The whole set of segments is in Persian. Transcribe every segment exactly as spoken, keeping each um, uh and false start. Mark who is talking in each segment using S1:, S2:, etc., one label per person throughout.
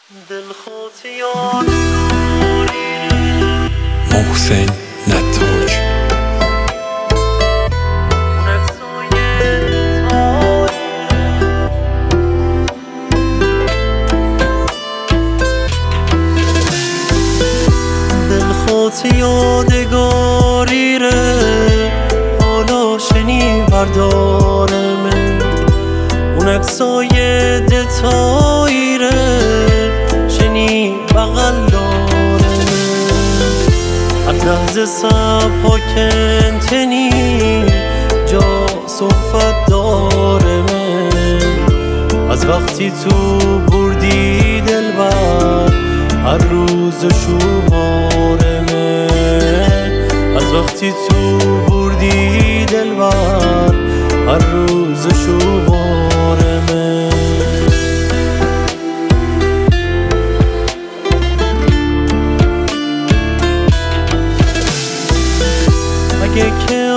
S1: محسن نتاج.
S2: دلخوت یادگاری ره حالا شنیور دارمه، اون اکسای دتایی ره شنی بغل دارمه. هر لحظه سب پاکنتنی جا صحبت دارمه، از وقتی تو بردی دلبر هر روز شوارمه، از وقتی تو بردی دلبر هر روز شوارمه. اگه که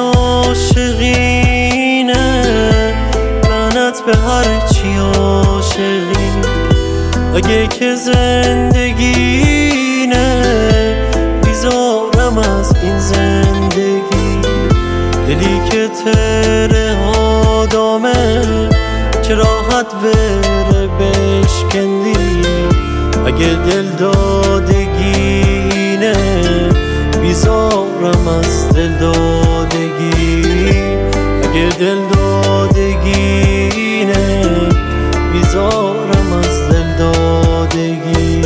S2: عاشقینه لعنت به هر چی عاشقی، اگه که زندگینه بیزارم از این زندگی. دلی که تره آدامه چه راحت وره بشکندی، اگه دل دادگینه بیزارم از دل دادگی. اگه دل دادگینه بیزارم از دل دادگی.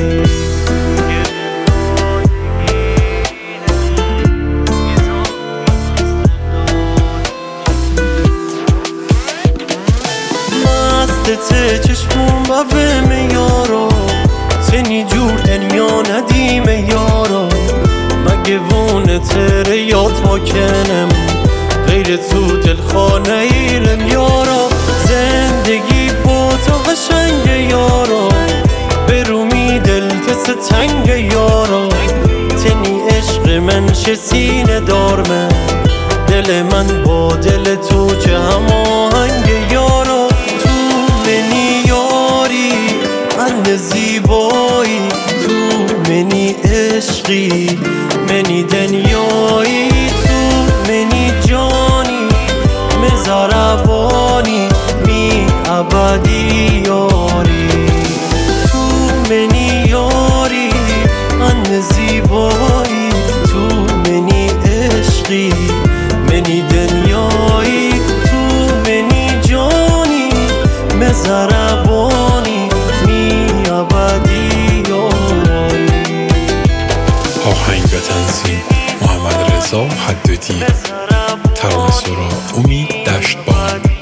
S2: مستته چشمون بفهم یارو، تنی جور دنیا ندیم یارو. مگه وونه تره یاد پاکنم غیر تو دلخانه ایرم یارو. زندگی با تو قشنگ یارو، برومی دل کس تنگ یارو. تنی عشق من شه سینه دار من، دل من با دل تو چه هماهنگ یارو. تو منی یاری ان زیبایی، تو منی عشقی منی دنیایی، تو منی جانی مزاربانی می ابدی یاری. تو منی یاری ان زیبایی، تو منی عشقی منی دنیایی، تو منی جانی مزاربانی می ابدی یاری.
S1: آهنگ و تنظیم محمد رضا حدادی، ترانه سرا امید دشتبان.